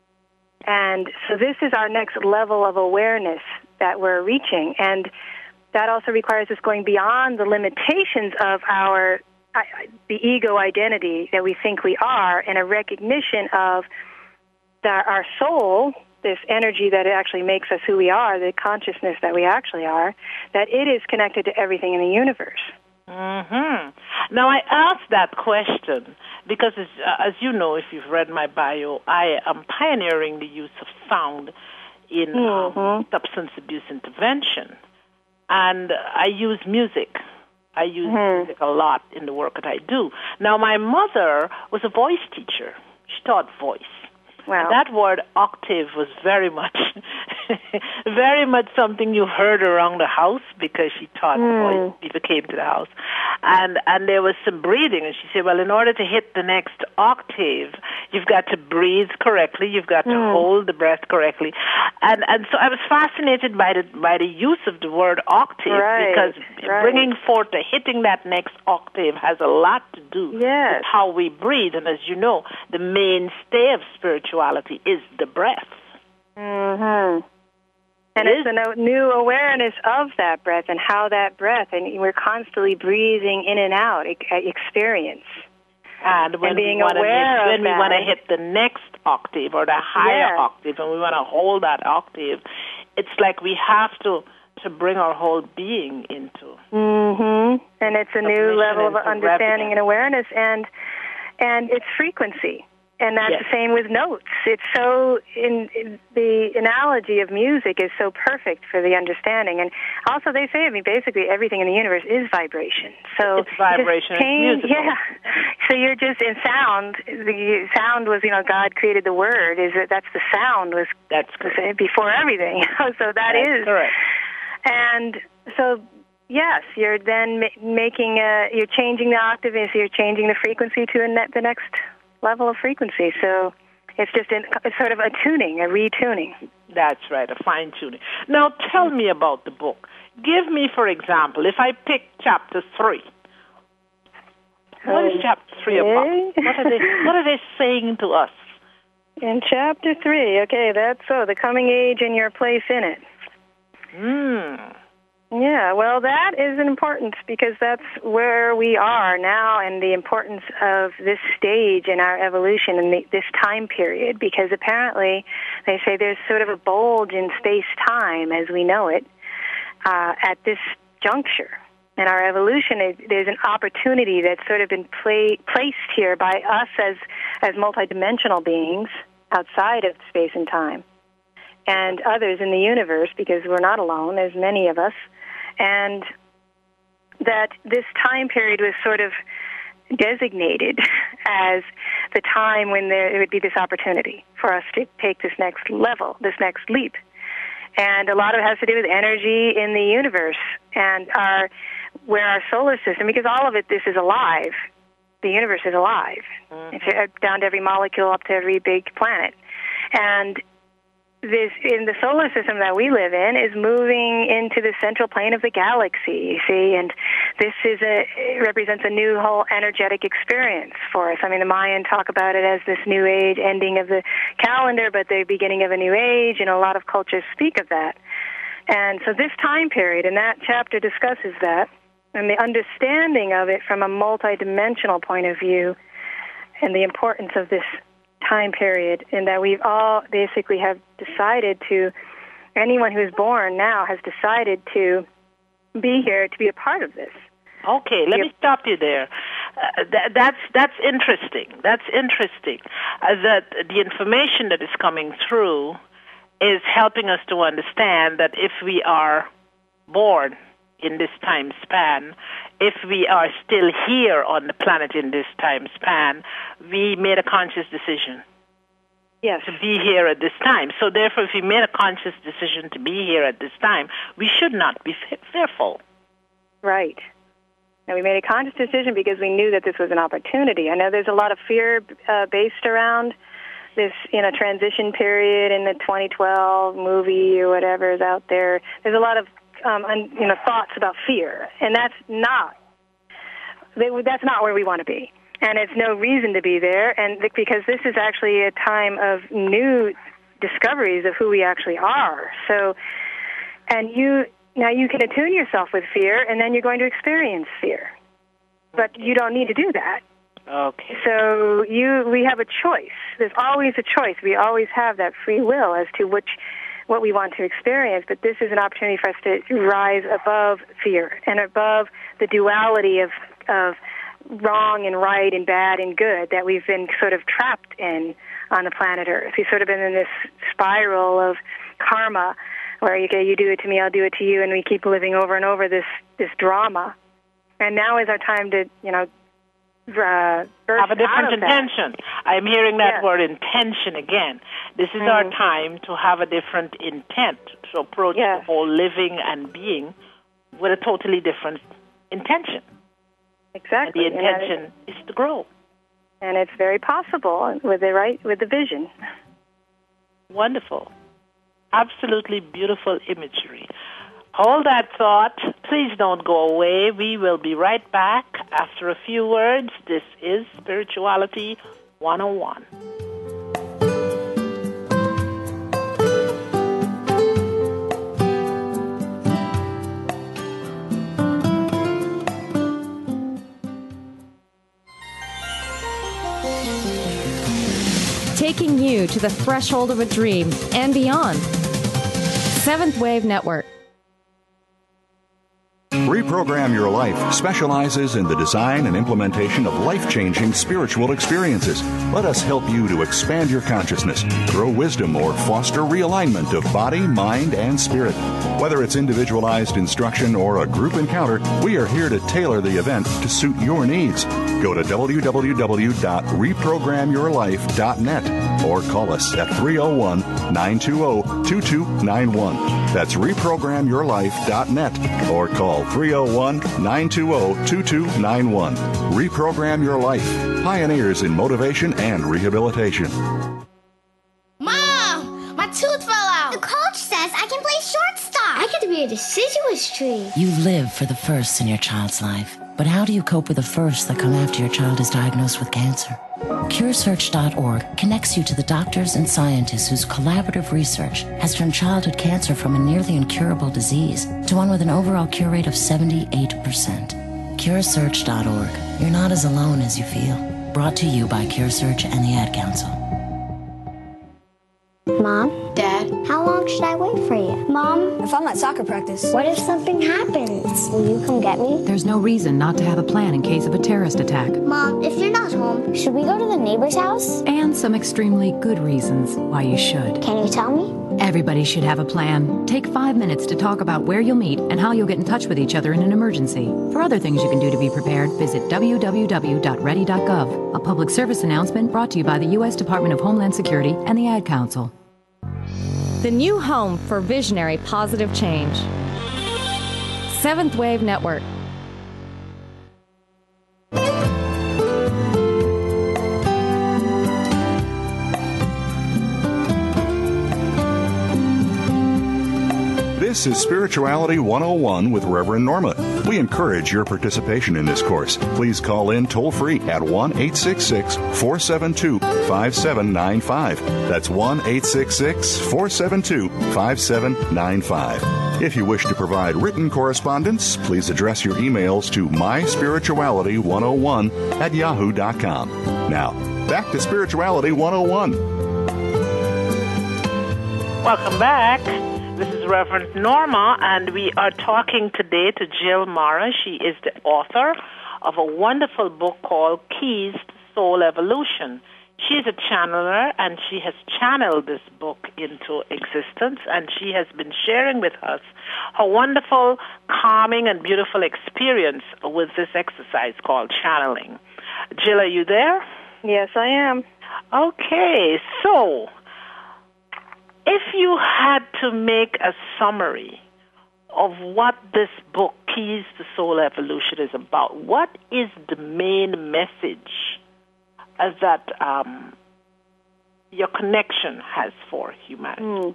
And so this is our next level of awareness that we're reaching. And that also requires us going beyond the limitations of our, uh, the ego identity that we think we are, and a recognition of that our soul, this energy that actually makes us who we are, the consciousness that we actually are, that it is connected to everything in the universe. Mm-hmm. Now, I asked that question because, as, uh, as you know, if you've read my bio, I am pioneering the use of sound in mm-hmm. um, substance abuse intervention. And I use music. I use mm-hmm. music a lot in the work that I do. Now, my mother was a voice teacher. She taught voice. Wow. That word octave was very much, very much something you heard around the house because she taught mm. voice. People came to the house. And and there was some breathing. And she said, well, in order to hit the next octave, you've got to breathe correctly. You've got to mm. hold the breath correctly. And and so I was fascinated by the, by the use of the word octave right. because right. bringing forth the hitting that next octave has a lot to do yes. with how we breathe. And as you know, the mainstay of spirituality is the breath. Mm-hmm. And it's a new awareness of that breath and how that breath, and we're constantly breathing in and out experience. And when and being we want aware to of when we that. want to hit the next octave or the higher yeah. octave, and we want to hold that octave, it's like we have to to bring our whole being into. Mm-hmm. And it's a new level of understanding resonance. and awareness, and and it's frequency. And that's yes. the same with notes. It's so, in, in the analogy of music is so perfect for the understanding. And also they say, I mean, basically everything in the universe is vibration. So it's vibration. Change, it's musical. yeah. So you're just in sound. The sound was, you know, God created the word. Is that that's the sound was that's correct. before everything. So that that's is correct. And so yes, you're then ma- making a, you're changing the octave, so you're changing the frequency to a ne- the next level of frequency. So it's just in, it's sort of a tuning, a retuning. That's right, a fine-tuning. Now, tell me about the book. Give me, for example, if I pick chapter three. What is chapter three about? What are they, what are they saying to us? In chapter three, okay, that's so, the coming age and your place in it. Hmm. Yeah, well, that is important because that's where we are now and the importance of this stage in our evolution and the, this time period, because apparently they say there's sort of a bulge in space-time as we know it uh, at this juncture. In our evolution, there's an opportunity that's sort of been play, placed here by us as, as multidimensional beings outside of space and time, and others in the universe, because we're not alone, there's many of us, and that this time period was sort of designated as the time when there would be this opportunity for us to take this next level, this next leap. And a lot of it has to do with energy in the universe and our where our solar system, because all of it, this is alive. The universe is alive, mm-hmm. It's down to every molecule, up to every big planet. And this, in the solar system that we live in, is moving into the central plane of the galaxy, you see, and this is a, it represents a new whole energetic experience for us. I mean, the Mayan talk about it as this new age, ending of the calendar, but the beginning of a new age, and a lot of cultures speak of that. And so this time period, and that chapter discusses that, and the understanding of it from a multidimensional point of view, and the importance of this time period, and that we've all basically have decided to, anyone who's born now has decided to be here to be a part of this. Okay, let me stop you there. Uh, that, that's that's interesting. That's interesting. Uh, that the information that is coming through is helping us to understand that if we are born in this time span, if we are still here on the planet in this time span, we made a conscious decision yes. to be here at this time. So therefore, if we made a conscious decision to be here at this time, we should not be fearful. Right. And we made a conscious decision because we knew that this was an opportunity. I know there's a lot of fear uh, based around this, you know, transition period in the twenty twelve movie or whatever is out there. There's a lot of Um, and, you know, thoughts about fear, and that's not that's not where we want to be, and it's no reason to be there, and because this is actually a time of new discoveries of who we actually are. So, and you now you can attune yourself with fear, and then you're going to experience fear, but you don't need to do that. Okay. So you we have a choice. There's always a choice. We always have that free will as to which. What we want to experience, but this is an opportunity for us to rise above fear and above the duality of of wrong and right and bad and good that we've been sort of trapped in on the planet Earth. We've sort of been in this spiral of karma where you, okay, you do it to me, I'll do it to you, and we keep living over and over this, this drama. And now is our time to, you know, Uh, have a different intention. I'm hearing that yes. word intention again. This is mm. our time to have a different intent, to approach yes. the whole living and being with a totally different intention. Exactly. And the intention and is to grow. And it's very possible with the right with the vision. Wonderful. Absolutely beautiful imagery. Hold that thought. Please don't go away. We will be right back after a few words. This is Spirituality one oh one. Taking you to the threshold of a dream and beyond. Seventh Wave Network. Reprogram Your Life specializes in the design and implementation of life-changing spiritual experiences. Let us help you to expand your consciousness, grow wisdom, or foster realignment of body, mind, and spirit. Whether it's individualized instruction or a group encounter, we are here to tailor the event to suit your needs. Go to w w w dot reprogram your life dot net or call us at three oh one, nine two oh, two two nine one. That's reprogram your life dot net or call three oh one, nine two oh, two two nine one. Reprogram Your Life. Pioneers in motivation and rehabilitation. Mom! My tooth fell out! The coach says I can play shortstop! I get to be a deciduous tree! You live for the firsts in your child's life. But how do you cope with the firsts that come after your child is diagnosed with cancer? Cure Search dot org connects you to the doctors and scientists whose collaborative research has turned childhood cancer from a nearly incurable disease to one with an overall cure rate of seventy-eight percent. Cure Search dot org. You're not as alone as you feel. Brought to you by Cure Search and the Ad Council. Mom? Dad? How long should I wait for you? Mom? If I'm at soccer practice. What if something happens? Will you come get me? There's no reason not to have a plan in case of a terrorist attack. Mom, if you're not home, should we go to the neighbor's house? And some extremely good reasons why you should. Can you tell me? Everybody should have a plan. Take five minutes to talk about where you'll meet and how you'll get in touch with each other in an emergency. For other things you can do to be prepared, visit w w w dot ready dot gov. A public service announcement brought to you by the U S Department of Homeland Security and the Ad Council. The new home for visionary positive change. Seventh Wave Network. This is Spirituality one oh one with Reverend Norma. We encourage your participation in this course. Please call in toll-free at one eight six six, four seven two, five seven nine five. That's one eight six six, four seven two, five seven nine five. If you wish to provide written correspondence, please address your emails to my spirituality one oh one at yahoo dot com. Now, back to Spirituality one oh one. Welcome back. This is Reverend Norma, and we are talking today to Jill Mara. She is the author of a wonderful book called Keys to Soul Evolution. She is a channeler, and she has channeled this book into existence, and she has been sharing with us her wonderful, calming, and beautiful experience with this exercise called channeling. Jill, are you there? Yes, I am. Okay, so if you had to make a summary of what this book, Keys to Soul Evolution, is about, what is the main message as that um, your connection has for humanity? Mm.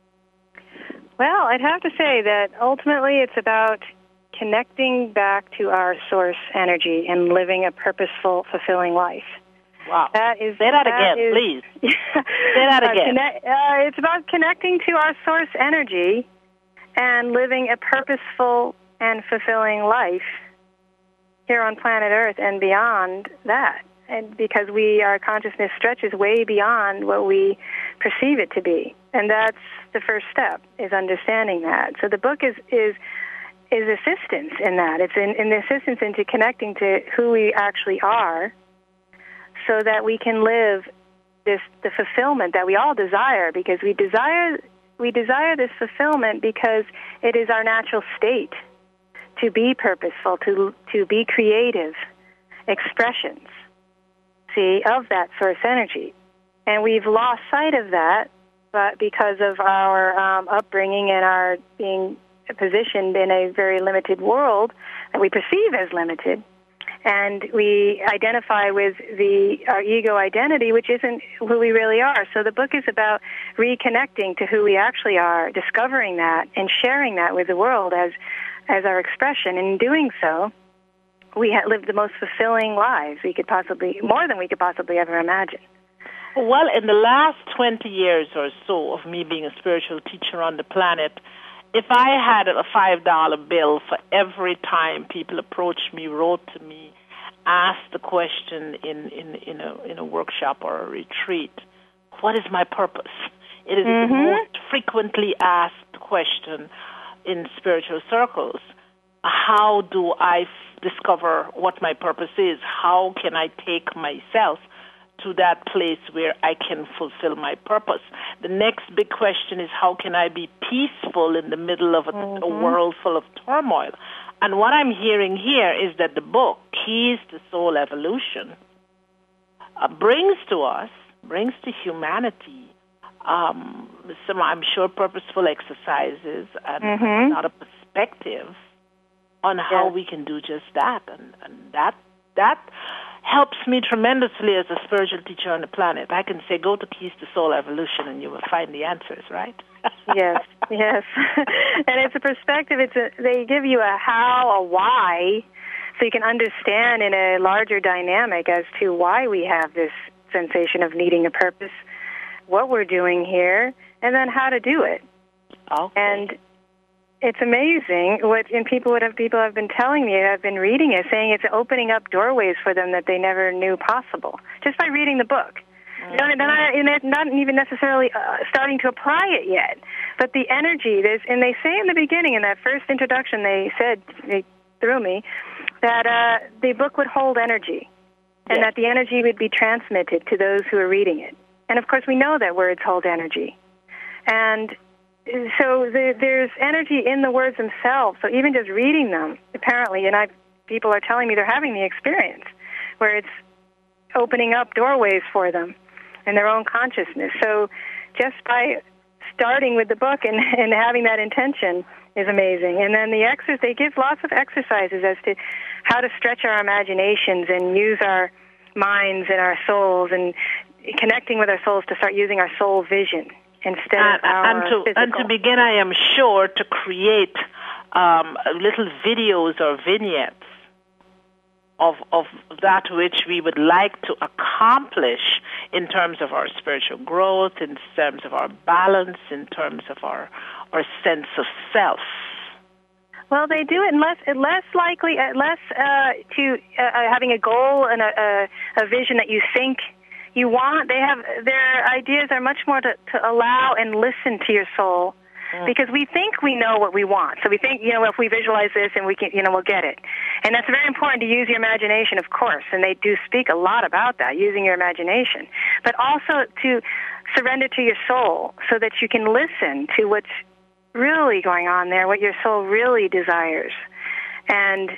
Well, I'd have to say that ultimately it's about connecting back to our source energy and living a purposeful, fulfilling life. Wow. That is, Say that, that again, is, please. Say that again. Uh, connect, uh, it's about connecting to our source energy and living a purposeful and fulfilling life here on planet Earth and beyond that. And because we, our consciousness stretches way beyond what we perceive it to be. And that's the first step, is understanding that. So the book is is, is assistance in that. It's in, in the assistance into connecting to who we actually are, so that we can live this the fulfillment that we all desire, because we desire we desire this fulfillment because it is our natural state to be purposeful, to to be creative expressions, see, of that source energy. And we've lost sight of that, but because of our um, upbringing and our being positioned in a very limited world that we perceive as limited, and we identify with the our ego identity, which isn't who we really are. So the book is about reconnecting to who we actually are, discovering that, and sharing that with the world as as our expression. And in doing so, we have lived the most fulfilling lives we could possibly, more than we could possibly ever imagine. Well, in the last twenty years or so of me being a spiritual teacher on the planet, if I had a five dollar bill for every time people approached me, wrote to me, asked the question in, in, in, a, in a workshop or a retreat, what is my purpose? It is mm-hmm. the most frequently asked question in spiritual circles. How do I f- discover what my purpose is? How can I take myself to that place where I can fulfill my purpose? The next big question is, how can I be peaceful in the middle of a, mm-hmm. a world full of turmoil? And what I'm hearing here is that the book, Keys to Soul Evolution, uh, brings to us brings to humanity um, some, I'm sure, purposeful exercises and Mm-hmm. another perspective on how Yes. we can do just that. And, and that that helps me tremendously as a spiritual teacher on the planet. I can say, go to Keys to Soul Evolution, and you will find the answers, right? Yes, yes. And it's a perspective. It's a, they give you a how, a why, so you can understand in a larger dynamic as to why we have this sensation of needing a purpose, what we're doing here, and then how to do it. Okay. And it's amazing what and people would have people have been telling me. I've been reading it, saying it's opening up doorways for them that they never knew possible just by reading the book. You know, they're not, and they're not even necessarily uh, starting to apply it yet. But the energy, there's, and they say in the beginning, in that first introduction, they said, they threw me, that uh, the book would hold energy, and Yes. that the energy would be transmitted to those who are reading it. And, of course, we know that words hold energy. And so the, there's energy in the words themselves. So even just reading them, apparently, and I people are telling me they're having the experience where it's opening up doorways for them in their own consciousness. So just by starting with the book and, and having that intention is amazing. And then the exercise, they give lots of exercises as to how to stretch our imaginations and use our minds and our souls and connecting with our souls to start using our soul vision instead and, of our and to, physical. and to begin, I am sure, to create um, little videos or vignettes of of that which we would like to accomplish in terms of our spiritual growth, in terms of our balance, in terms of our our sense of self. Well, they do it less less likely, uh, less uh, to uh, having a goal and a, a, a vision that you think you want. They have their ideas are much more to, to allow and listen to your soul. Because we think we know what we want. So we think, you know, if we visualize this and we can, you know, we'll get it. And that's very important to use your imagination, of course. And they do speak a lot about that, using your imagination. But also to surrender to your soul so that you can listen to what's really going on there, what your soul really desires. And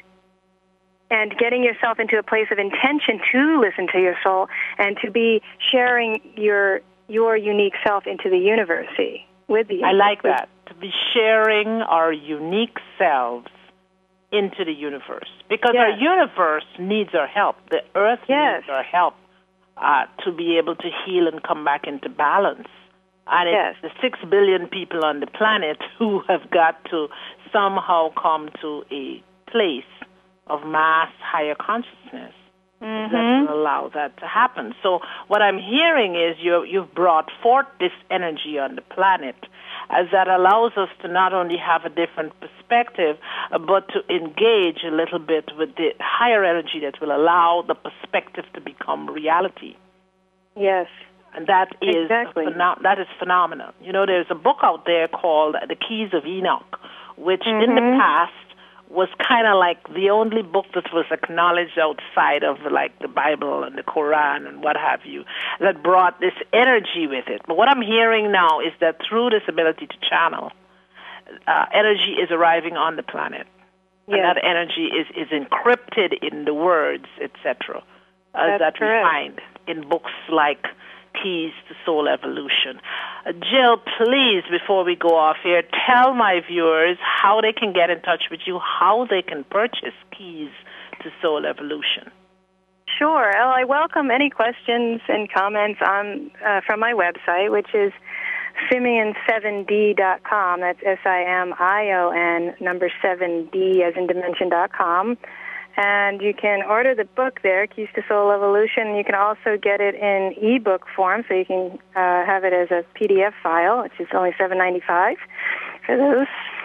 and getting yourself into a place of intention to listen to your soul and to be sharing your your unique self into the universe. With the I like that, to be sharing our unique selves into the universe. Because Yes. our universe needs our help. The earth Yes. needs our help uh, to be able to heal and come back into balance. And Yes. it's the six billion people on the planet who have got to somehow come to a place of mass higher consciousness Mm-hmm. that will allow that to happen. So what I'm hearing is you, you've brought forth this energy on the planet as that allows us to not only have a different perspective, uh, but to engage a little bit with the higher energy that will allow the perspective to become reality. Yes. And that is Exactly. pheno- that is phenomenal. You know, there's a book out there called The Keys of Enoch, which in the Mhm. past was kind of like the only book that was acknowledged outside of like the Bible and the Quran and what have you, that brought this energy with it. But what I'm hearing now is that through this ability to channel, uh, energy is arriving on the planet. And Yes. that energy is, is encrypted in the words, et cetera, uh, That's that correct. we find in books like Keys to Soul Evolution. Uh, Jill, please, before we go off here, tell my viewers how they can get in touch with you, how they can purchase Keys to Soul Evolution. Sure. Well, I welcome any questions and comments on uh, from my website, which is Simeon seven D dot com. That's S I M I O N, number seven D as in dimension dot com. And you can order the book there, Keys to Soul Evolution. You can also get it in ebook form, so you can uh, have it as a P D F file, which is only seven ninety-five for those.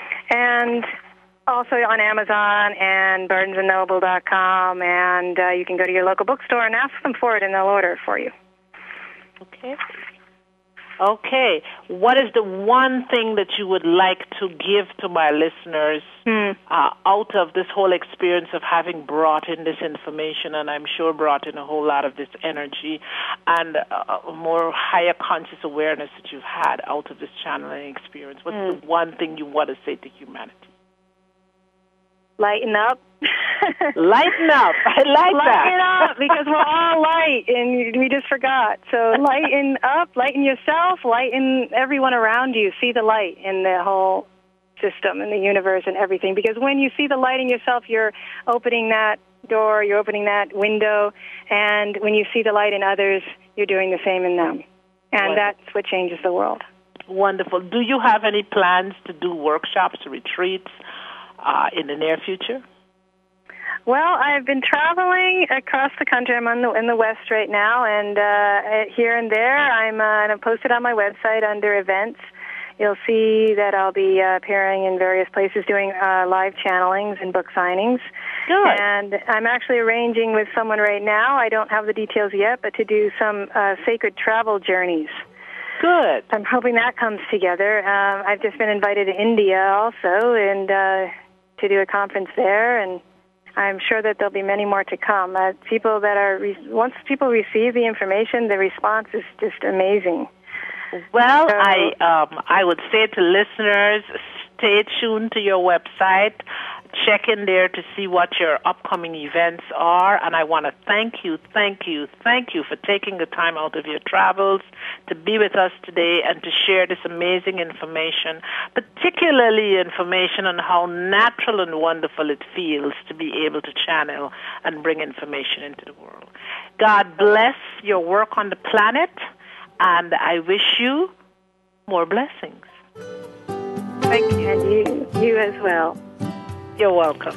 And also on Amazon and barnes and noble dot com, and uh, you can go to your local bookstore and ask them for it, and they'll order it for you. Okay. Okay. What is the one thing that you would like to give to my listeners Hmm. uh, out of this whole experience of having brought in this information, and I'm sure brought in a whole lot of this energy and uh, a more higher conscious awareness that you've had out of this channeling experience? What's Hmm. the one thing you want to say to humanity? Lighten up. Lighten up. I like that. Lighten up, because we're all light, and we just forgot. So lighten up, lighten yourself, lighten everyone around you. See the light in the whole system and the universe and everything. Because when you see the light in yourself, you're opening that door, you're opening that window, and when you see the light in others, you're doing the same in them. And Wonderful. That's what changes the world. Wonderful. Do you have any plans to do workshops, retreats uh, in the near future? Well, I've been traveling across the country. I'm on the, in the West right now, and uh, here and there, I'm, uh, and I'm posted on my website under events. You'll see that I'll be uh, appearing in various places doing uh, live channelings and book signings. Good. And I'm actually arranging with someone right now, I don't have the details yet, but to do some uh, sacred travel journeys. Good. I'm hoping that comes together. Um, I've just been invited to India also, and uh, to do a conference there, and I'm sure that there'll be many more to come. Uh, people that are re- once people receive the information, the response is just amazing. Well, So- I um, I would say to listeners, stay tuned to your website. Check in there to see what your upcoming events are. And I want to thank you, thank you, thank you for taking the time out of your travels to be with us today and to share this amazing information, particularly information on how natural and wonderful it feels to be able to channel and bring information into the world. God bless your work on the planet, and I wish you more blessings. Thank you, and you, you as well. You're welcome.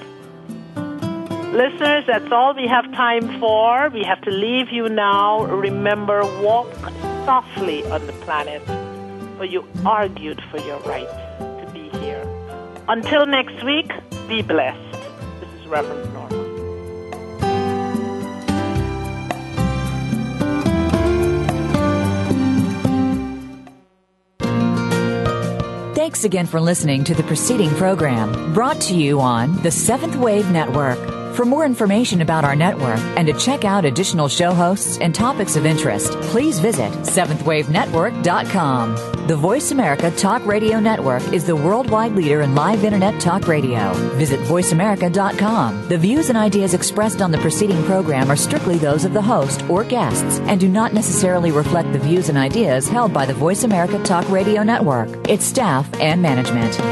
Listeners, that's all we have time for. We have to leave you now. Remember, walk softly on the planet, for you argued for your right to be here. Until next week, be blessed. This is Reverend Norma. Thanks again for listening to the preceding program, brought to you on the Seventh Wave Network. For more information about our network and to check out additional show hosts and topics of interest, please visit seventh wave network dot com. The Voice America Talk Radio Network is the worldwide leader in live Internet talk radio. Visit voice america dot com. The views and ideas expressed on the preceding program are strictly those of the host or guests and do not necessarily reflect the views and ideas held by the Voice America Talk Radio Network, its staff, and management.